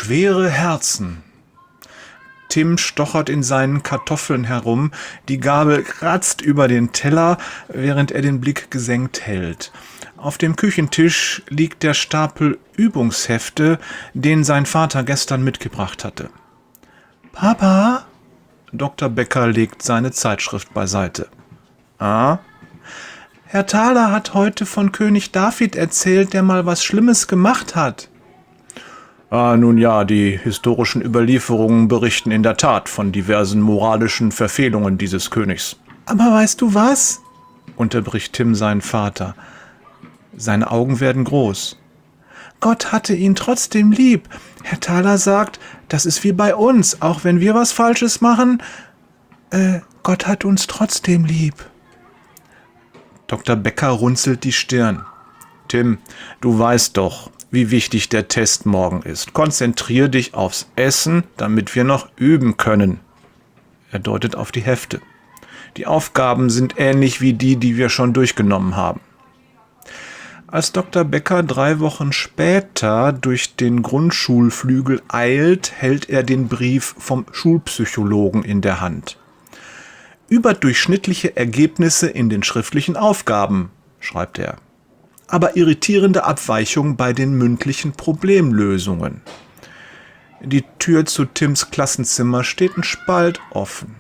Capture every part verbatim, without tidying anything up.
Schwere Herzen. Tim stochert in seinen Kartoffeln herum, die Gabel kratzt über den Teller, während er den Blick gesenkt hält. Auf dem Küchentisch liegt der Stapel Übungshefte, den sein Vater gestern mitgebracht hatte. »Papa?« Doktor Becker legt seine Zeitschrift beiseite. »Ah?« »Herr Thaler hat heute von König David erzählt, der mal was Schlimmes gemacht hat.« »Ah, nun ja, die historischen Überlieferungen berichten in der Tat von diversen moralischen Verfehlungen dieses Königs.« »Aber weißt du was?« unterbricht Tim seinen Vater. Seine Augen werden groß. »Gott hatte ihn trotzdem lieb. Herr Thaler sagt, das ist wie bei uns, auch wenn wir was Falsches machen. Äh, Gott hat uns trotzdem lieb.« Doktor Becker runzelt die Stirn. »Tim, du weißt doch, wie wichtig der Test morgen ist. Konzentrier dich aufs Essen, damit wir noch üben können.« Er deutet auf die Hefte. »Die Aufgaben sind ähnlich wie die, die wir schon durchgenommen haben.« Als Doktor Becker drei Wochen später durch den Grundschulflügel eilt, hält er den Brief vom Schulpsychologen in der Hand. »Überdurchschnittliche Ergebnisse in den schriftlichen Aufgaben«, schreibt er. »Aber irritierende Abweichung bei den mündlichen Problemlösungen.« Die Tür zu Tims Klassenzimmer steht ein Spalt offen.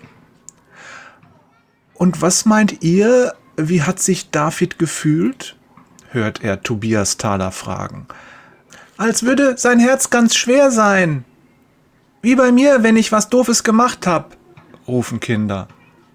»Und was meint ihr, wie hat sich David gefühlt?« hört er Tobias Thaler fragen. »Als würde sein Herz ganz schwer sein. Wie bei mir, wenn ich was Doofes gemacht hab«, rufen Kinder.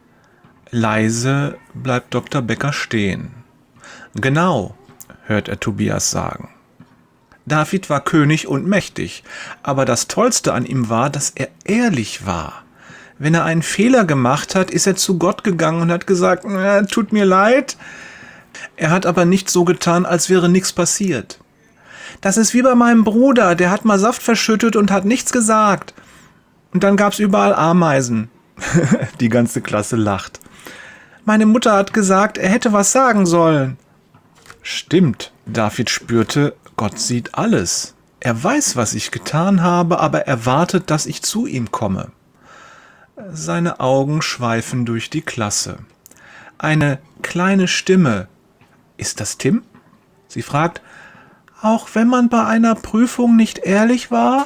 Leise bleibt Doktor Becker stehen. »Genau«, hört er Tobias sagen. David war König und mächtig, aber das Tollste an ihm war, dass er ehrlich war. Wenn er einen Fehler gemacht hat, ist er zu Gott gegangen und hat gesagt, äh, tut mir leid. Er hat aber nicht so getan, als wäre nichts passiert. Das ist wie bei meinem Bruder, der hat mal Saft verschüttet und hat nichts gesagt. Und dann gab's überall Ameisen.« Die ganze Klasse lacht. »Meine Mutter hat gesagt, er hätte was sagen sollen.« Stimmt, David spürte, Gott sieht alles. Er weiß, was ich getan habe, aber er wartet, dass ich zu ihm komme. Seine Augen schweifen durch die Klasse. Eine kleine Stimme. Ist das Tim? Sie fragt, auch wenn man bei einer Prüfung nicht ehrlich war?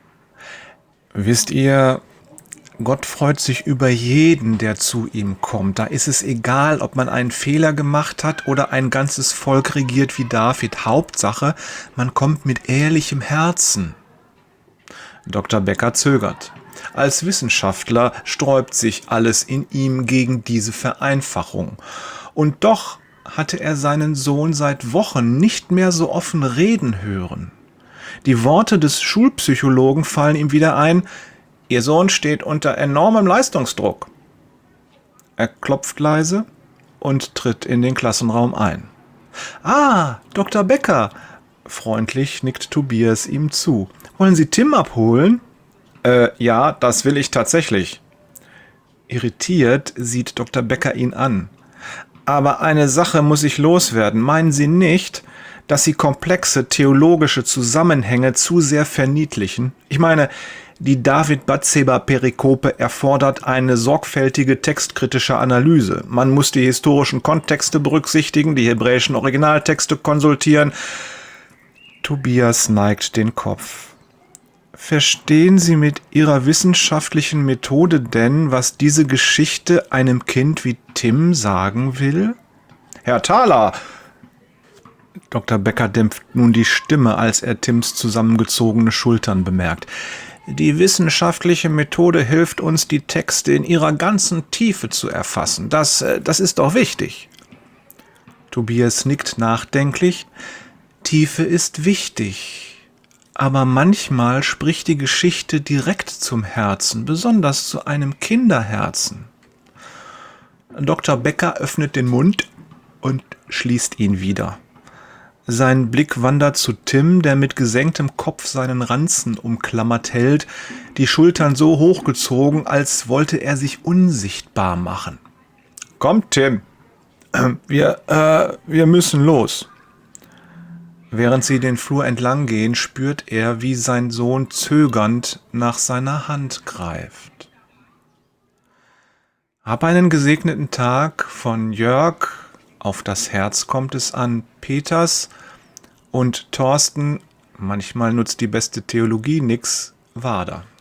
Wisst ihr, Gott freut sich über jeden, der zu ihm kommt. Da ist es egal, ob man einen Fehler gemacht hat oder ein ganzes Volk regiert wie David. Hauptsache, man kommt mit ehrlichem Herzen. Doktor Becker zögert. Als Wissenschaftler sträubt sich alles in ihm gegen diese Vereinfachung. Und doch hatte er seinen Sohn seit Wochen nicht mehr so offen reden hören. Die Worte des Schulpsychologen fallen ihm wieder ein, Ihr Sohn steht unter enormem Leistungsdruck. Er klopft leise und tritt in den Klassenraum ein. »Ah, Doktor Becker!« Freundlich nickt Tobias ihm zu. »Wollen Sie Tim abholen?« »Äh, ja, das will ich tatsächlich.« Irritiert sieht Doktor Becker ihn an. »Aber eine Sache muss ich loswerden. Meinen Sie nicht, dass Sie komplexe theologische Zusammenhänge zu sehr verniedlichen? Ich meine, die David-Bathseba-Perikope erfordert eine sorgfältige textkritische Analyse. Man muss die historischen Kontexte berücksichtigen, die hebräischen Originaltexte konsultieren.« Tobias neigt den Kopf. »Verstehen Sie mit Ihrer wissenschaftlichen Methode denn, was diese Geschichte einem Kind wie Tim sagen will?« »Herr Thaler!« Doktor Becker dämpft nun die Stimme, als er Tims zusammengezogene Schultern bemerkt. »Die wissenschaftliche Methode hilft uns, die Texte in ihrer ganzen Tiefe zu erfassen. Das, das ist doch wichtig.« Tobias nickt nachdenklich. »Tiefe ist wichtig. Aber manchmal spricht die Geschichte direkt zum Herzen, besonders zu einem Kinderherzen.« Doktor Becker öffnet den Mund und schließt ihn wieder. Sein Blick wandert zu Tim, der mit gesenktem Kopf seinen Ranzen umklammert hält, die Schultern so hochgezogen, als wollte er sich unsichtbar machen. »Komm, Tim, wir, äh, wir müssen los.« Während sie den Flur entlang gehen, spürt er, wie sein Sohn zögernd nach seiner Hand greift. Hab einen gesegneten Tag von Jörg. Auf das Herz kommt es an. Peters und Thorsten. Manchmal nutzt die beste Theologie nix. Wader.